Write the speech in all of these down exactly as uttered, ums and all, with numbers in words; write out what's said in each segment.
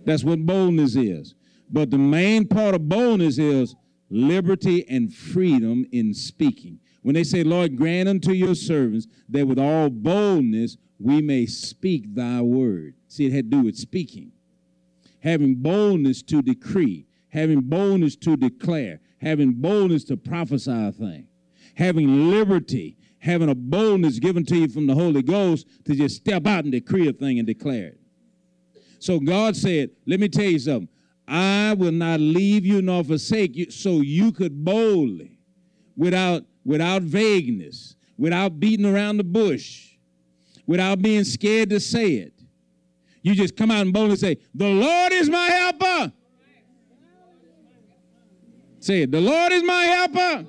That's what boldness is. But the main part of boldness is liberty and freedom in speaking. When they say, Lord, grant unto your servants that with all boldness we may speak thy word. See, it had to do with speaking. Having boldness to decree, having boldness to declare, having boldness to prophesy a thing, having liberty, having a boldness given to you from the Holy Ghost to just step out and decree a thing and declare it. So God said, let me tell you something. I will not leave you nor forsake you, so you could boldly, without, without vagueness, without beating around the bush, without being scared to say it. You just come out and boldly say, the Lord is my helper. Say it, the Lord is my helper.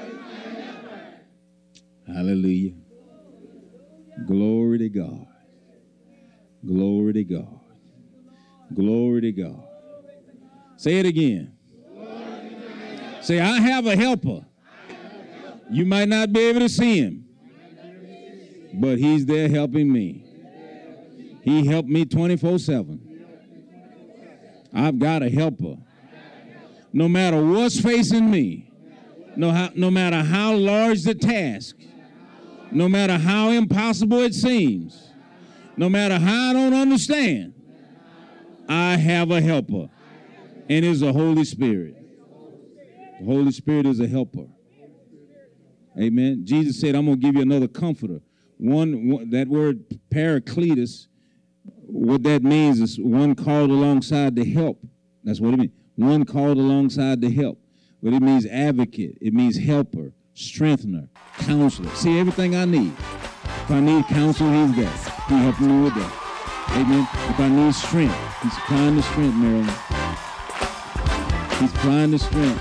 Hallelujah. Glory to God. Glory to God. Glory to God. Say it again. Say, I have a helper. You might not be able to see him, but he's there helping me. He helped me twenty-four seven. I've got a helper. No matter what's facing me, no, how, no matter how large the task, no matter how impossible it seems, no matter how I don't understand, I have a helper, and it's the Holy Spirit. The Holy Spirit is a helper. Amen. Jesus said, I'm going to give you another comforter. One, one, that word Paracletus, what that means is one called alongside to help. That's what it means. One called alongside to help. But it means advocate. It means helper, strengthener, counselor. See, everything I need. If I need counsel, he's there. He helping me with that. Amen. If I need strength, he's supplying the strength, Marilyn. He's supplying the strength.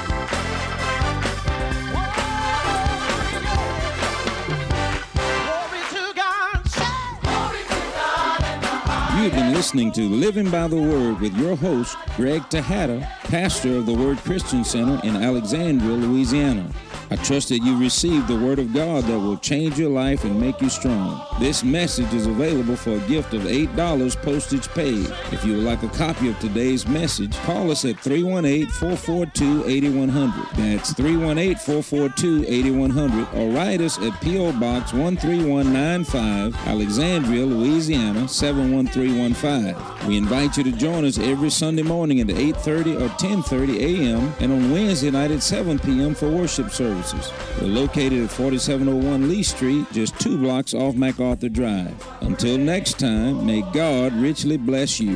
You've been listening to Living by the Word with your host, Greg Tejada, pastor of the Word Christian Center in Alexandria, Louisiana. I trust that you received the Word of God that will change your life and make you strong. This message is available for a gift of eight dollars postage paid. If you would like a copy of today's message, call us at three one eight, four four two, eight one zero zero. That's three one eight, four four two, eight one zero zero, or write us at P O. Box one three one nine five, Alexandria, Louisiana, seven one three one five. We invite you to join us every Sunday morning at eight thirty or ten thirty a.m. and on Wednesday night at seven p.m. for worship services. We're located at forty-seven oh one Lee Street, just two blocks off MacArthur Drive. Until next time, may God richly bless you.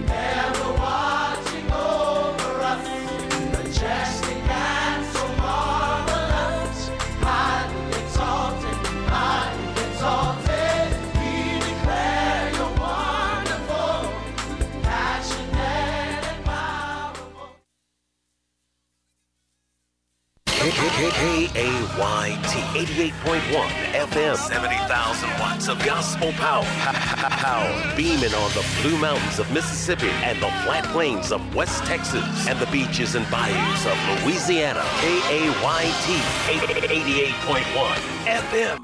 K A Y T eighty-eight point one F M, seventy thousand watts of gospel power. Power beaming on the Blue Mountains of Mississippi and the flat plains of West Texas and the beaches and bayous of Louisiana. K A Y T eighty-eight point one F M.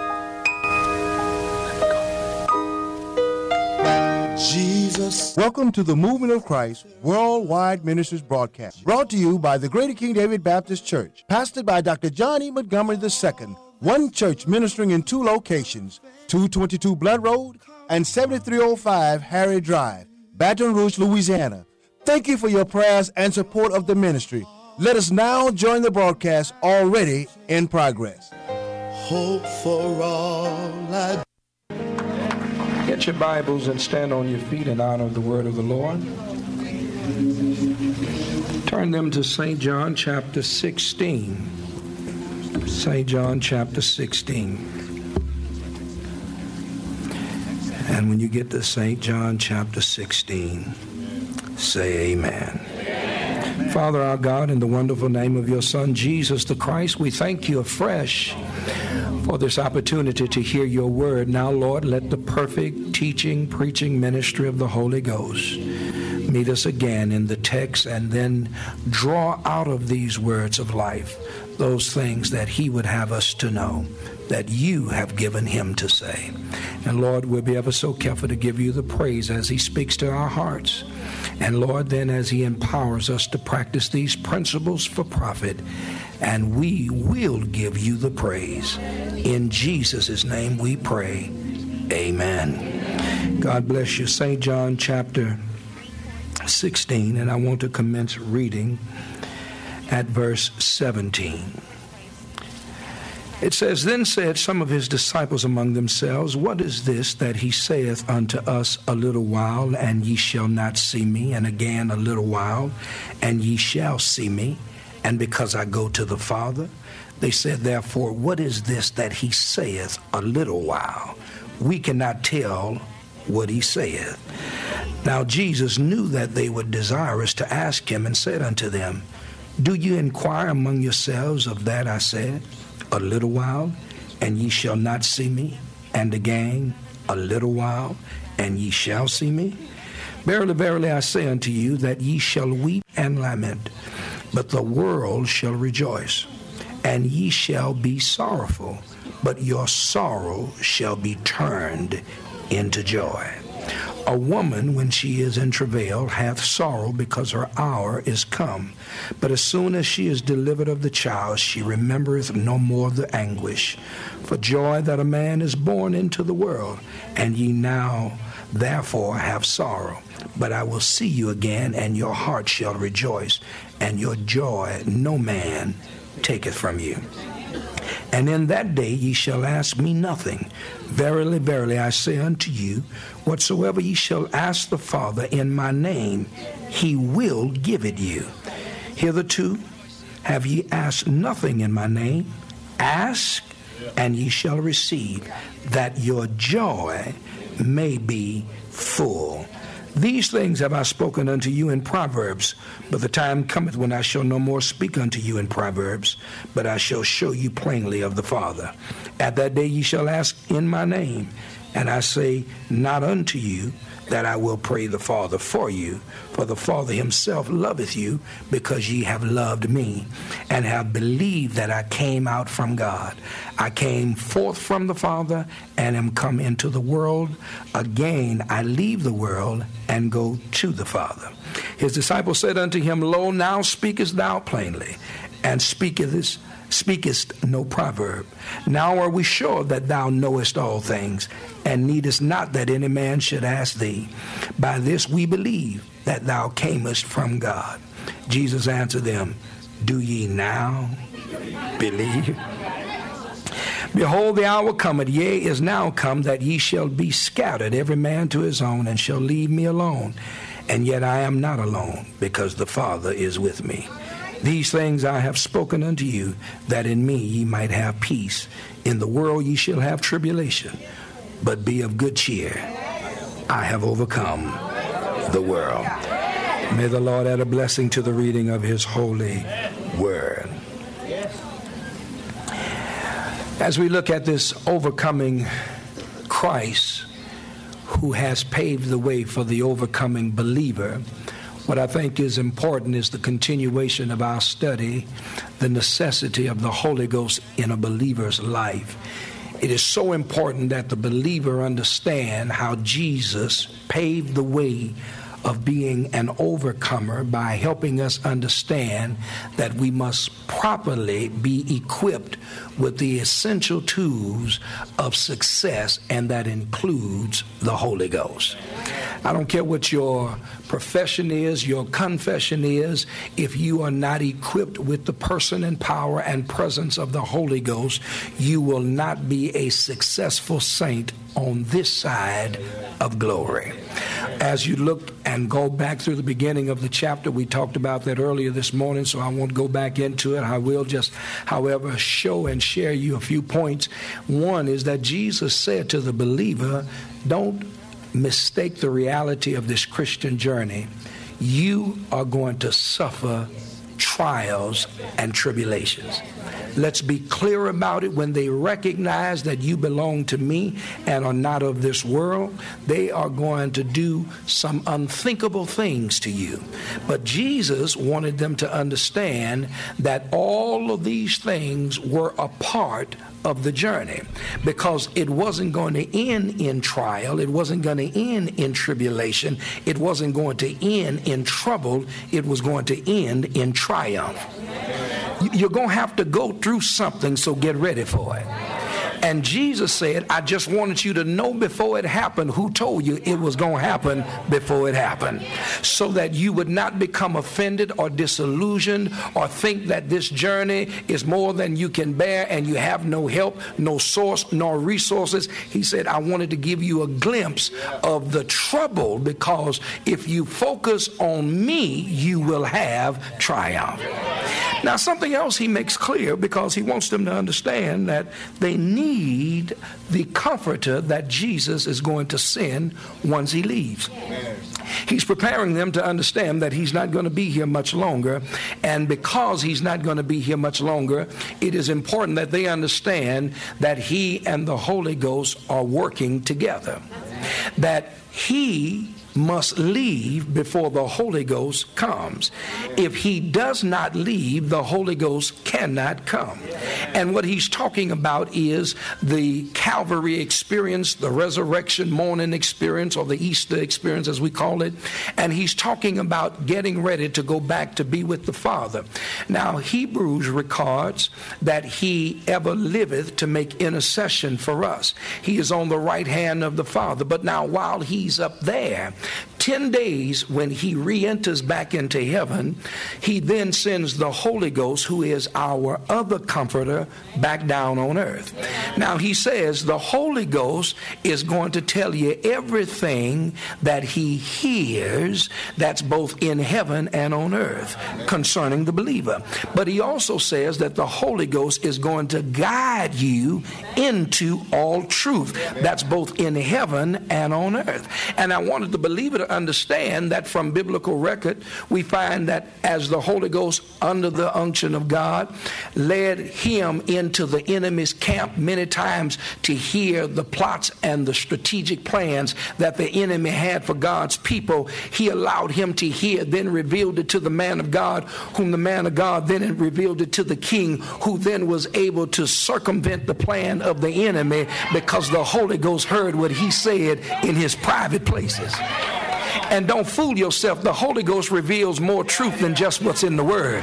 Jesus. Welcome to the Movement of Christ Worldwide Ministries broadcast, brought to you by the Greater King David Baptist Church, pastored by Doctor John E. Montgomery the Second, one church ministering in two locations, two twenty-two Blood Road and seventy-three oh five Harry Drive, Baton Rouge, Louisiana. Thank you for your prayers and support of the ministry. Let us now join the broadcast already in progress. Hope for all I Get your Bibles and stand on your feet in honor of the word of the Lord. Turn them to Saint John chapter sixteen. Saint John chapter sixteen. And when you get to Saint John chapter sixteen, say amen. Amen. Father our God, in the wonderful name of your Son, Jesus the Christ, we thank you afresh for this opportunity to hear your word. Now, Lord, let the perfect teaching, preaching ministry of the Holy Ghost meet us again in the text and then draw out of these words of life those things that he would have us to know, that you have given him to say. And Lord, we'll be ever so careful to give you the praise as he speaks to our hearts. And Lord, then as he empowers us to practice these principles for profit, and we will give you the praise. In Jesus' name we pray. Amen. God bless you. Saint John chapter sixteen, and I want to commence reading at verse seventeen. It says, Then said some of his disciples among themselves, What is this that he saith unto us, a little while, and ye shall not see me, and again a little while, and ye shall see me, and because I go to the Father? They said, Therefore, what is this that he saith, a little while? We cannot tell what he saith. Now Jesus knew that they were desirous to ask him, and said unto them, Do you inquire among yourselves of that I said, a little while, and ye shall not see me, and again a little while, and ye shall see me? Verily, verily, I say unto you, that ye shall weep and lament, but the world shall rejoice. And ye shall be sorrowful, but your sorrow shall be turned into joy. A woman, when she is in travail, hath sorrow, because her hour is come. But as soon as she is delivered of the child, she remembereth no more the anguish for joy that a man is born into the world. And ye now therefore have sorrow. But I will see you again, and your heart shall rejoice, and your joy no man taketh from you. And in that day ye shall ask me nothing. Verily, verily, I say unto you, whatsoever ye shall ask the Father in my name, he will give it you. Hitherto have ye asked nothing in my name. Ask, and ye shall receive, that your joy may be full. These things have I spoken unto you in Proverbs, but the time cometh when I shall no more speak unto you in Proverbs, but I shall show you plainly of the Father. At that day ye shall ask in my name, and I say not unto you that I will pray the Father for you, for the Father himself loveth you, because ye have loved me, and have believed that I came out from God. I came forth from the Father, and am come into the world. Again I leave the world, and go to the Father. His disciples said unto him, Lo, now speakest thou plainly, and speakest speakest no proverb. Now are we sure that thou knowest all things, and needest not that any man should ask thee. By this we believe that thou camest from God. Jesus answered them, Do ye now believe? Behold, the hour cometh, yea, is now come, that ye shall be scattered, every man to his own, and shall leave me alone. And yet I am not alone, because the Father is with me. These things I have spoken unto you, that in me ye might have peace. In the world ye shall have tribulation, but be of good cheer. I have overcome the world. May the Lord add a blessing to the reading of his holy word. As we look at this overcoming Christ, who has paved the way for the overcoming believer, what I think is important is the continuation of our study, the necessity of the Holy Ghost in a believer's life. It is so important that the believer understand how Jesus paved the way of being an overcomer by helping us understand that we must properly be equipped with the essential tools of success, and that includes the Holy Ghost. I don't care what your profession is, your confession is, if you are not equipped with the person and power and presence of the Holy Ghost, you will not be a successful saint on this side of glory. As you look and go back through the beginning of the chapter, we talked about that earlier this morning, so I won't go back into it. I will just, however, show and share you a few points. One is that Jesus said to the believer, don't mistake the reality of this Christian journey. You are going to suffer trials and tribulations. let's be clear about it. When they recognize that you belong to me and are not of this world, they are going to do some unthinkable things to you. But Jesus wanted them to understand that all of these things were a part of the journey, because it wasn't going to end in trial, it wasn't going to end in tribulation, it wasn't going to end in trouble, it was going to end in triumph. You're going to have to go through something, so get ready for it. And Jesus said, I just wanted you to know before it happened who told you it was going to happen before it happened, so that you would not become offended or disillusioned or think that this journey is more than you can bear and you have no help, no source, nor resources. He said, I wanted to give you a glimpse of the trouble, because if you focus on me, you will have triumph. Now, something else he makes clear, because he wants them to understand that they need the comforter that Jesus is going to send once he leaves. He's preparing them to understand that he's not going to be here much longer, and because he's not going to be here much longer, it is important that they understand that he and the Holy Ghost are working together, that he must leave before the Holy Ghost comes. If he does not leave, the Holy Ghost cannot come. And what he's talking about is the Calvary experience, the resurrection morning experience, or the Easter experience as we call it. And he's talking about getting ready to go back to be with the Father. Now, Hebrews records that he ever liveth to make intercession for us. He is on the right hand of the Father. But now, while he's up there, ten days when he re-enters back into heaven, he then sends the Holy Ghost, who is our other comforter, back down on earth. Now, he says the Holy Ghost is going to tell you everything that he hears that's both in heaven and on earth concerning the believer. But he also says that the Holy Ghost is going to guide you into all truth that's both in heaven and on earth. And I wanted the believer to understand that from biblical record, we find that as the Holy Ghost, under the unction of God, led him into the enemy's camp many times to hear the plots and the strategic plans that the enemy had for God's people, he allowed him to hear, then revealed it to the man of God, whom the man of God then revealed it to the king, who then was able to circumvent the plan of the enemy, because the Holy Ghost heard what he said in his private places. And don't fool yourself, the Holy Ghost reveals more truth than just what's in the Word.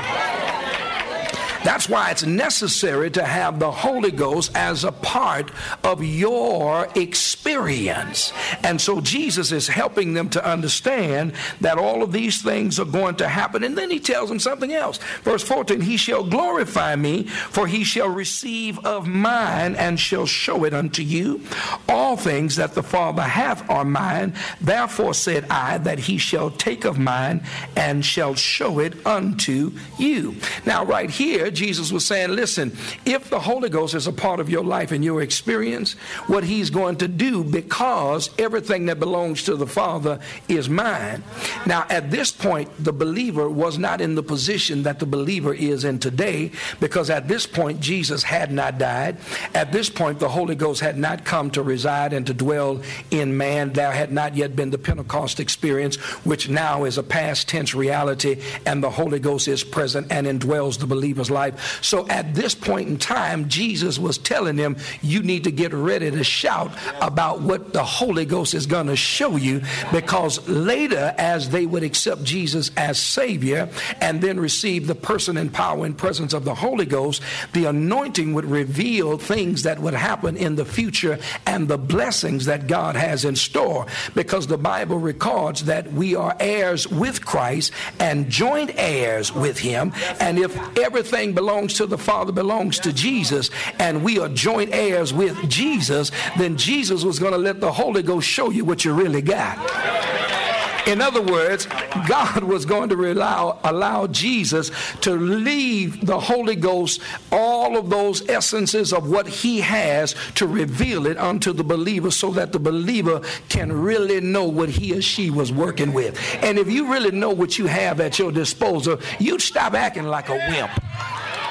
That's why it's necessary to have the Holy Ghost as a part of your experience. And so Jesus is helping them to understand that all of these things are going to happen. And then he tells them something else. Verse fourteen, he shall glorify me, for he shall receive of mine and shall show it unto you. All things that the Father hath are mine. Therefore said I, that he shall take of mine and shall show it unto you. Now, right here, Jesus was saying, listen, if the Holy Ghost is a part of your life and your experience, what he's going to do, because everything that belongs to the Father is mine. Now, at this point, the believer was not in the position that the believer is in today, because at this point, Jesus had not died. At this point, the Holy Ghost had not come to reside and to dwell in man. There had not yet been the Pentecost experience, which now is a past tense reality, and the Holy Ghost is present and indwells the believer's life. So at this point in time, Jesus was telling them, you need to get ready to shout about what the Holy Ghost is going to show you, because later, as they would accept Jesus as Savior and then receive the person and power and presence of the Holy Ghost, the anointing would reveal things that would happen in the future and the blessings that God has in store, because the Bible records that we are heirs with Christ and joint heirs with him. And if everything belongs to the Father belongs to Jesus, and we are joint heirs with Jesus, then Jesus was going to let the Holy Ghost show you what you really got. In other words, God was going to allow, allow Jesus to leave the Holy Ghost all of those essences of what he has, to reveal it unto the believer, so that the believer can really know what he or she was working with. And if you really know what you have at your disposal, you'd stop acting like a wimp.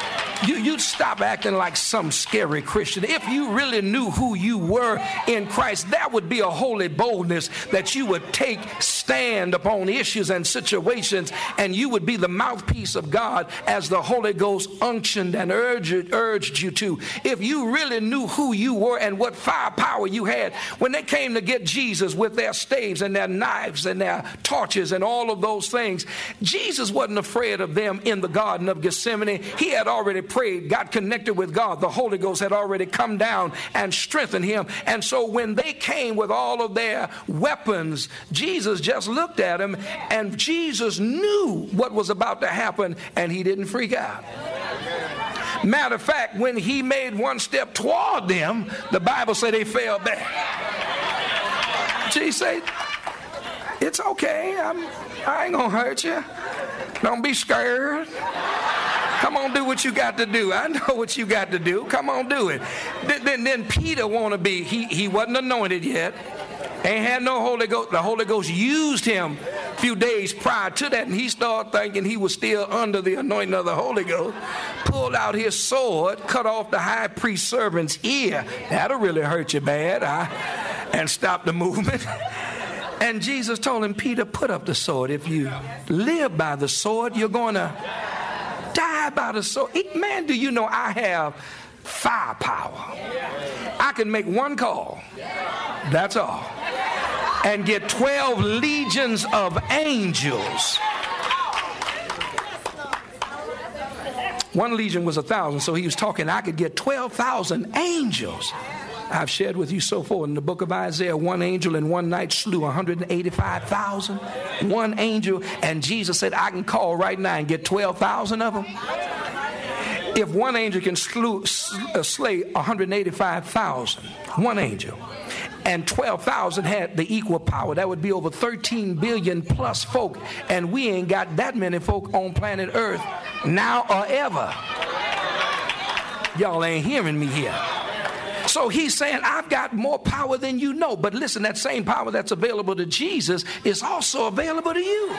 You, you'd stop acting like some scary Christian. If you really knew who you were in Christ, that would be a holy boldness that you would take stand upon issues and situations, and you would be the mouthpiece of God as the Holy Ghost unctioned and urged, urged you to. If you really knew who you were and what firepower you had, when they came to get Jesus with their staves and their knives and their torches and all of those things, Jesus wasn't afraid of them in the Garden of Gethsemane. He had already prayed, got connected with God. The Holy Ghost had already come down and strengthened him. And so when they came with all of their weapons, Jesus just looked at them, and Jesus knew what was about to happen, and he didn't freak out. Matter of fact, when he made one step toward them, the Bible said they fell back. Jesus said, it's okay. I'm, I ain't gonna hurt you. Don't be scared. Come on, do what you got to do. I know what you got to do. Come on, do it. Then, then, then Peter want to be, he, he wasn't anointed yet. Ain't had no Holy Ghost. The Holy Ghost used him a few days prior to that, and he started thinking he was still under the anointing of the Holy Ghost. Pulled out his sword, cut off the high priest servant's ear. That'll really hurt you bad, huh? And stop the movement. And Jesus told him, Peter, put up the sword. If you live by the sword, you're going to die by the sword. Man, do you know I have firepower? I can make one call. That's all. And get twelve legions of angels. One legion was a thousand, so he was talking, I could get twelve thousand angels. I've shared with you so forth in the book of Isaiah, one angel in one night slew one hundred eighty-five thousand. One angel, and Jesus said, I can call right now and get twelve thousand of them. If one angel can slew, slay one hundred eighty-five thousand, one angel, and twelve thousand had the equal power, that would be over thirteen billion plus folk, and we ain't got that many folk on planet Earth now or ever. Y'all ain't hearing me here. So he's saying, I've got more power than you know. But listen, that same power that's available to Jesus is also available to you.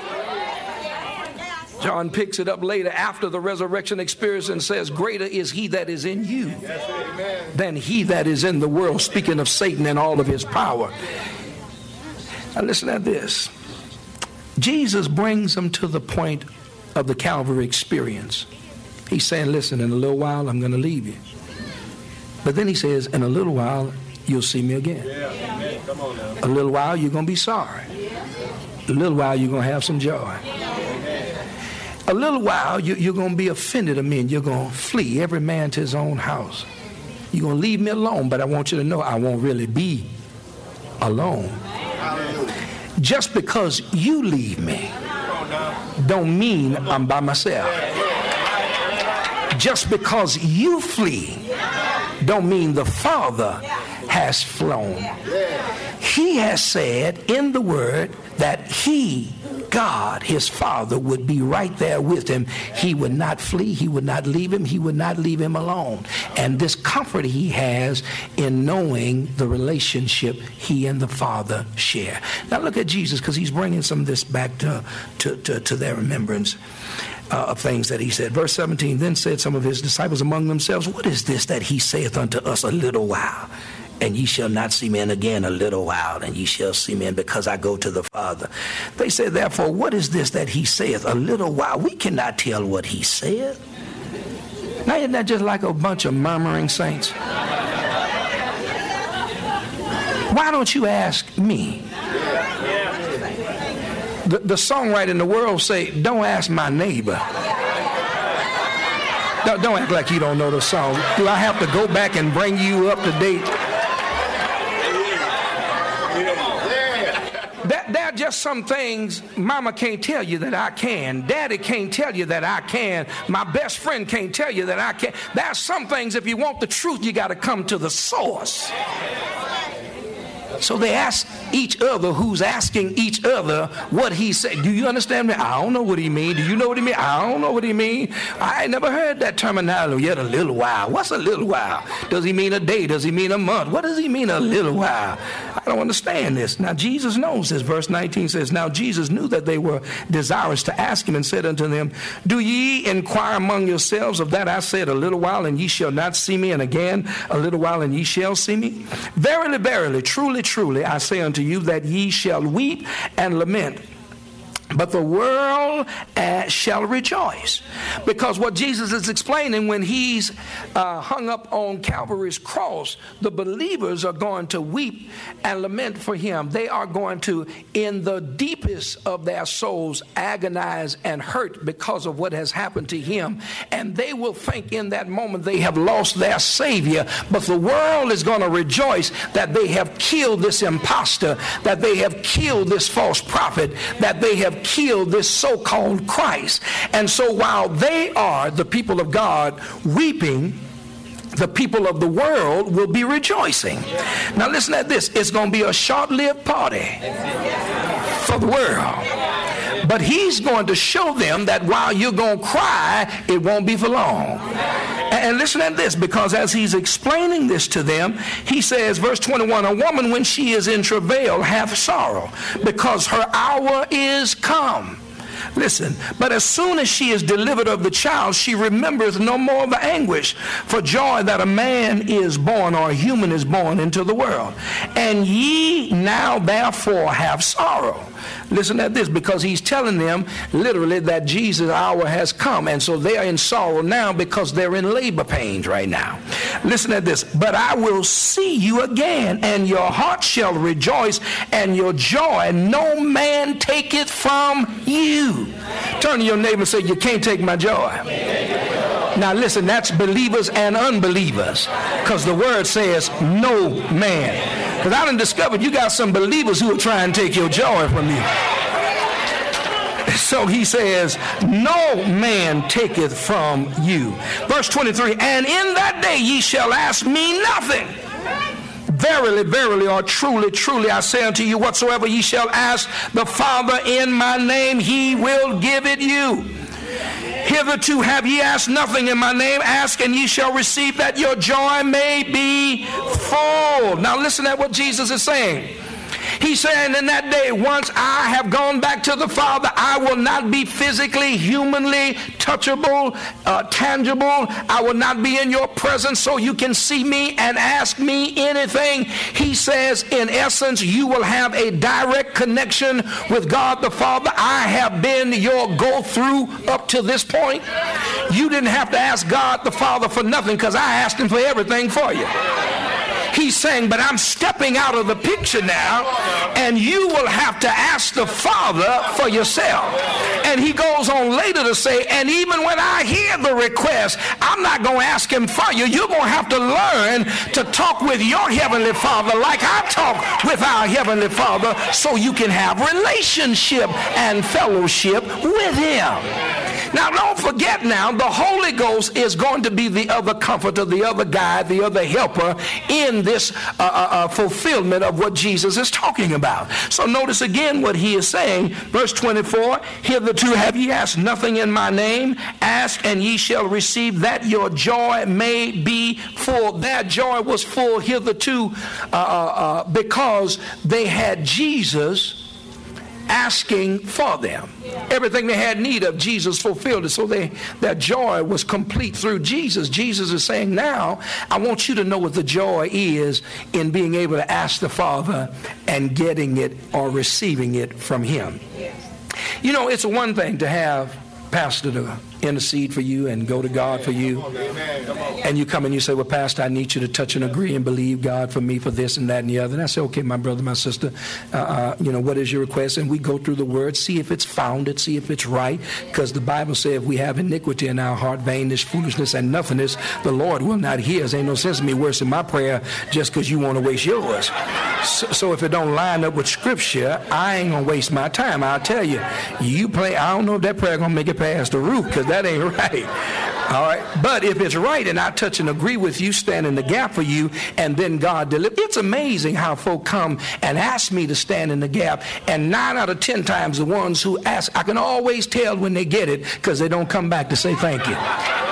John picks it up later after the resurrection experience and says, greater is he that is in you than he that is in the world, speaking of Satan and all of his power. Now listen at this. Jesus brings them to the point of the Calvary experience. He's saying, listen, in a little while I'm going to leave you. But then he says, in a little while, you'll see me again. Yeah. Come on now. A little while, you're going to be sorry. A little while, you're going to have some joy. A little while, you, you're going to be offended of me, and you're going to flee, every man to his own house. You're going to leave me alone, but I want you to know I won't really be alone. Just because you leave me don't mean I'm by myself. Just because you flee don't mean the Father has flown. He has said in the Word that he, God, his Father, would be right there with him. He would not flee. He would not leave him. He would not leave him alone. And this comfort he has in knowing the relationship he and the Father share. Now look at Jesus, because he's bringing some of this back to, to, to, to their remembrance. Uh, of things that he said. Verse seventeen, then said some of his disciples among themselves, what is this that he saith unto us, a little while, and ye shall not see me, and again a little while, and ye shall see me, and because I go to the Father. They said, therefore, what is this that he saith, a little while? We cannot tell what he said. Now, isn't that just like a bunch of murmuring saints? Why don't you ask me? The, the songwriter in the world say, don't ask my neighbor. Don't, don't act like you don't know the song. Do I have to go back and bring you up to date? That, there are just some things mama can't tell you that I can. Daddy can't tell you that I can. My best friend can't tell you that I can. There are some things, if you want the truth, you got to come to the source. So they ask each other who's asking each other what he said. Do you understand me? I don't know what he mean. Do you know what he mean? I don't know what he mean. I ain't never heard that terminology yet, a little while. What's a little while? Does he mean a day? Does he mean a month? What does he mean a little while? I don't understand this. Now Jesus knows this. Verse nineteen says, now Jesus knew that they were desirous to ask him and said unto them, do ye inquire among yourselves of that I said, a little while and ye shall not see me, and again a little while and ye shall see me? Verily, verily, truly, truly, I say unto you that ye shall weep and lament, but the world uh, shall rejoice. Because what Jesus is explaining, when he's uh, hung up on Calvary's cross, the believers are going to weep and lament for him. They are going to, in the deepest of their souls, agonize and hurt because of what has happened to him. And they will think in that moment they have lost their Savior. But the world is going to rejoice that they have killed this imposter, that they have killed this false prophet, that they have killed this so-called Christ. And so while they are, the people of God, weeping, the people of the world will be rejoicing. Now listen at this. It's going to be a short-lived party for the world. But he's going to show them that while you're going to cry, it won't be for long. And listen at this, because as he's explaining this to them, he says, verse twenty-one, a woman when she is in travail hath sorrow, because her hour is come. Listen, but as soon as she is delivered of the child, she remembers no more the anguish for joy that a man is born, or a human is born into the world. And ye now therefore have sorrow. Listen at this, because he's telling them literally that Jesus' hour has come, and so they are in sorrow now because they're in labor pains right now. Listen at this, but I will see you again, and your heart shall rejoice, and your joy no man taketh from you. Turn to your neighbor and say, you can't take my joy. Now listen, that's believers and unbelievers, because the word says no man. Because I done discovered you got some believers who are trying to take your joy from you. So he says, no man taketh from you. Verse twenty-three, and in that day ye shall ask me nothing. Verily, verily, or truly, truly, I say unto you, whatsoever ye shall ask the Father in my name, he will give it you. Hitherto have ye asked nothing in my name. Ask and ye shall receive, that your joy may be full. Now listen at what Jesus is saying. He's saying in that day, once I have gone back to the Father, I will not be physically, humanly touchable, uh, tangible. I will not be in your presence so you can see me and ask me anything. He says, in essence, you will have a direct connection with God the Father. I have been your go-through up to this point. You didn't have to ask God the Father for nothing, because I asked him for everything for you. He's saying, but I'm stepping out of the picture now, and you will have to ask the Father for yourself. And he goes on later to say, and even when I hear the request, I'm not going to ask him for you. You're going to have to learn to talk with your Heavenly Father like I talk with our Heavenly Father, so you can have relationship and fellowship with him. Now, don't forget now, the Holy Ghost is going to be the other comforter, the other guide, the other helper in this uh, uh, fulfillment of what Jesus is talking about. So notice again what he is saying. Verse twenty-four, hitherto have ye asked nothing in my name. Ask and ye shall receive, that your joy may be full. Their joy was full hitherto uh, uh, because they had Jesus asking for them. Everything they had need of, Jesus fulfilled it. So they, their joy was complete through Jesus. Jesus is saying, now I want you to know what the joy is in being able to ask the Father and getting it or receiving it from him. You know, it's one thing to have pastor to intercede for you and go to God for you, and you come and you say, well, Pastor, I need you to touch and agree and believe God for me for this and that and the other. And I say, okay, my brother, my sister, uh, uh, you know, what is your request? And we go through the word, see if it's founded, see if it's right, because the Bible says if we have iniquity in our heart, vainness, foolishness, and nothingness, the Lord will not hear us. Ain't no sense in me worse in my prayer just because you want to waste yours. So, so if it don't line up with Scripture, I ain't going to waste my time. I'll tell you, you play, I don't know if that prayer going to make it past the roof, because that ain't right. All right. But if it's right and I touch and agree with you, stand in the gap for you, and then God delivers. It's amazing how folk come and ask me to stand in the gap, and nine out of ten times the ones who ask, I can always tell when they get it because they don't come back to say thank you.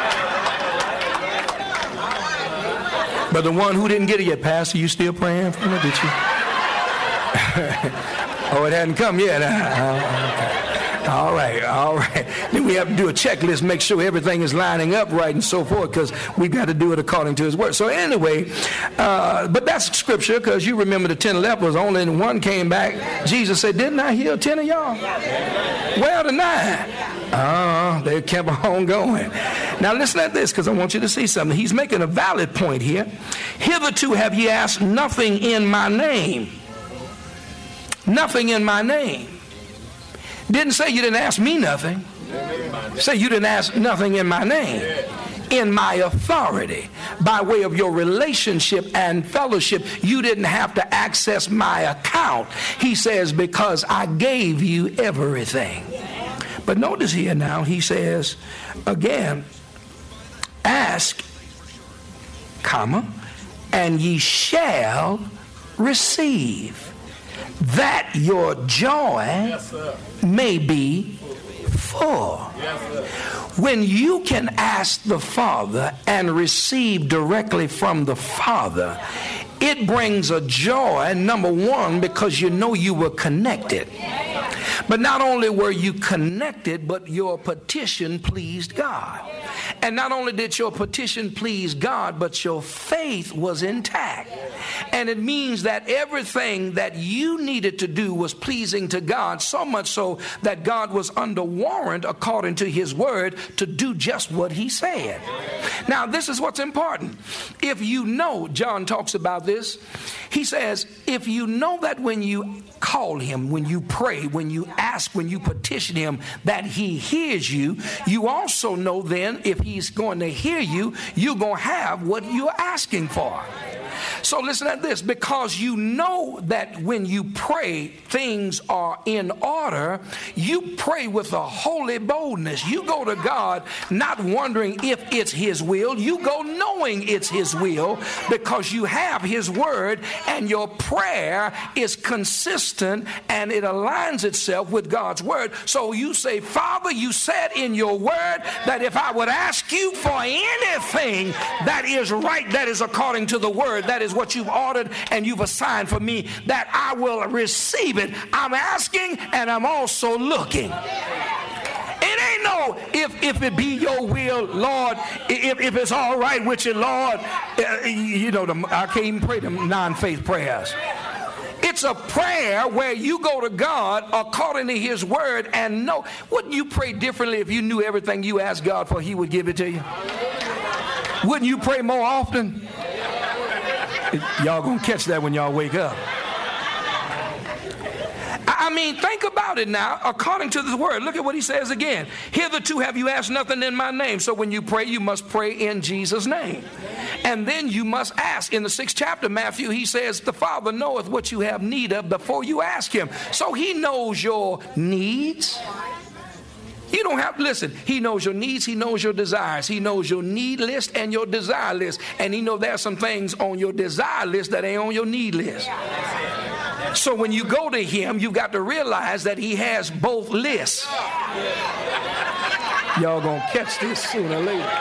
But the one who didn't get it yet, Pastor, you still praying for me, did you? Oh, it hadn't come yet. Uh, okay. All right, all right. Then we have to do a checklist, make sure everything is lining up right and so forth, because we've got to do it according to his word. So anyway, uh, but that's scripture, because you remember the ten lepers, only one came back. Jesus said, didn't I heal ten of y'all? Well, the nine. Uh, they kept on going. Now listen at this, because I want you to see something. He's making a valid point here. Hitherto have ye asked nothing in my name. Nothing in my name. Didn't say you didn't ask me nothing. Say you didn't ask nothing in my name. In my authority, by way of your relationship and fellowship, you didn't have to access my account. He says, because I gave you everything. But notice here now, he says, again, ask, comma, and ye shall receive, that your joy yes, may be full. Yes, when you can ask the Father and receive directly from the Father, it brings a joy, number one, because you know you were connected. But not only were you connected, but your petition pleased God. And not only did your petition please God, but your faith was intact. And it means that everything that you needed to do was pleasing to God, so much so that God was under warrant, according to his word, to do just what he said. Now, this is what's important. If you know, John talks about this, he says, if you know that when you call him, when you pray, when you ask, when you petition him, that he hears you, you also know then if he's going to hear you, you're going to have what you're asking for. So listen at this, because you know that when you pray, things are in order, you pray with a holy boldness. You go to God not wondering if it's his will. You go knowing it's his will because you have his word, and your prayer is consistent and it aligns itself with God's word. So you say, Father, you said in your word that if I would ask you for anything that is right, that is according to the word, that is what you've ordered and you've assigned for me, that I will receive it. I'm asking and I'm also looking. It ain't no if if it be your will, Lord, if, if it's all right with you, Lord. Uh, you know, the, I can't even pray them non-faith prayers. It's a prayer where you go to God according to his word and know. Wouldn't you pray differently if you knew everything you asked God for, he would give it to you? Wouldn't you pray more often? Y'all gonna catch that when y'all wake up. I mean, think about it now, according to the word. Look at what he says again. Hitherto have you asked nothing in my name. So when you pray, you must pray in Jesus' name. And then you must ask. In the sixth chapter, Matthew, he says, the Father knoweth what you have need of before you ask him. So he knows your needs. You don't have to listen. He knows your needs. He knows your desires. He knows your need list and your desire list. And he knows there are some things on your desire list that ain't on your need list. So when you go to him, you've got to realize that he has both lists. Y'all gonna catch this sooner or later.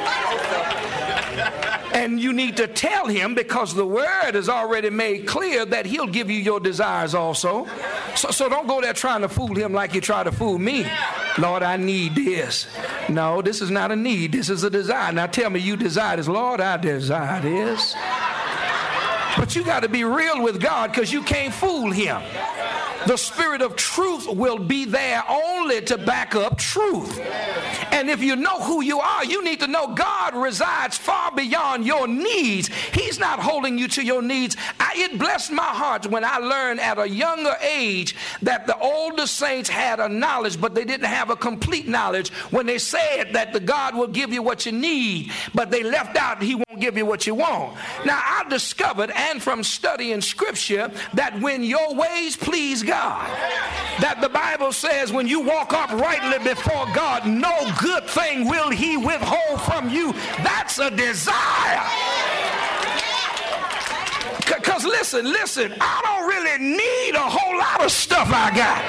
And you need to tell him, because the word is already made clear that he'll give you your desires also. So, so don't go there trying to fool him like you try to fool me. Lord, I need this. No, this is not a need. This is a desire. Now tell me you desire this. Lord, I desire this. But you got to be real with God, because you can't fool him. The spirit of truth will be there only to back up truth. And if you know who you are, you need to know God resides far beyond your needs. He's not holding you to your needs. I, it blessed my heart when I learned at a younger age that the older saints had a knowledge, but they didn't have a complete knowledge when they said that the God will give you what you need, but they left out he won't give you what you want. Now I discovered, and from studying scripture, that when your ways please God, God. That the Bible says when you walk uprightly before God, no good thing will he withhold from you. That's a desire. Because listen, listen, I don't really need a whole lot of stuff I got.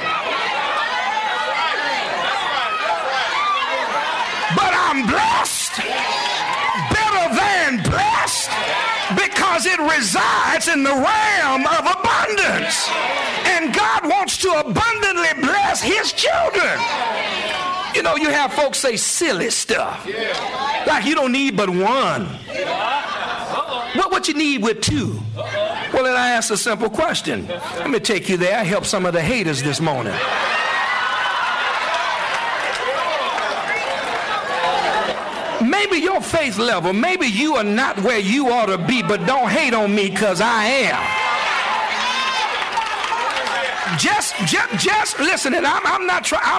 But I'm blessed, better than blessed, because it resides in the realm of abundance. And God wants to abundantly bless his children. You know, you have folks say silly stuff. Like you don't need but one. What, what you need with two? Well, then I ask a simple question. Let me take you there. I help some of the haters this morning. Maybe your faith level, maybe you are not where you ought to be, but don't hate on me because I am. Just, just, just listen, and I'm, I'm not trying.